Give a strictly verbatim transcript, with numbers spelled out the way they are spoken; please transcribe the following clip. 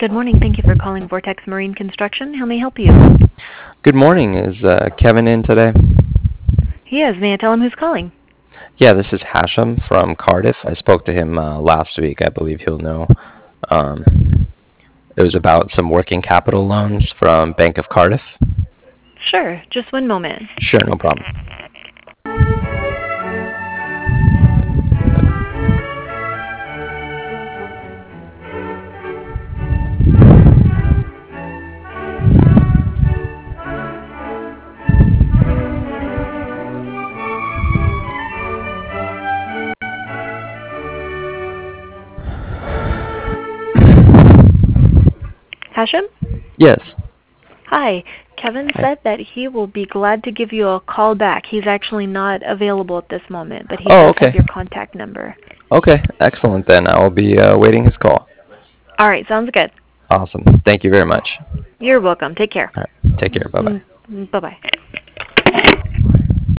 Good morning. Thank you for calling Vortex Marine Construction. How may I help you? Good morning. Is uh, Kevin in today? He is. May I tell him who's calling? Yeah, this is Hashem from Cardiff. I spoke to him uh, last week. I believe he'll know. Um, it was about some working capital loans from Bank of Cardiff. Sure. Just one moment. Sure, no problem. Hashem? Yes. Hi. Kevin Hi. said that he will be glad to give you a call back. He's actually not available at this moment, but he Oh, does okay. have your contact number. Okay, excellent then. I will be uh, waiting his call. All right. Sounds good. Awesome. Thank you very much. You're welcome. Take care. All right. Take care. Bye-bye. Mm, bye-bye.